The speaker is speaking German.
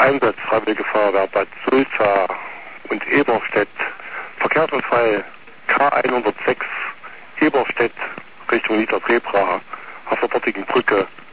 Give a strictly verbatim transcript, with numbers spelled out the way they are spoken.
Einsatz Freiwillige Feuerwehr Bad Sulza und Eberstedt. Verkehrsunfall K hundertsechs Eberstedt Richtung Niedergebra auf der dortigen Brücke.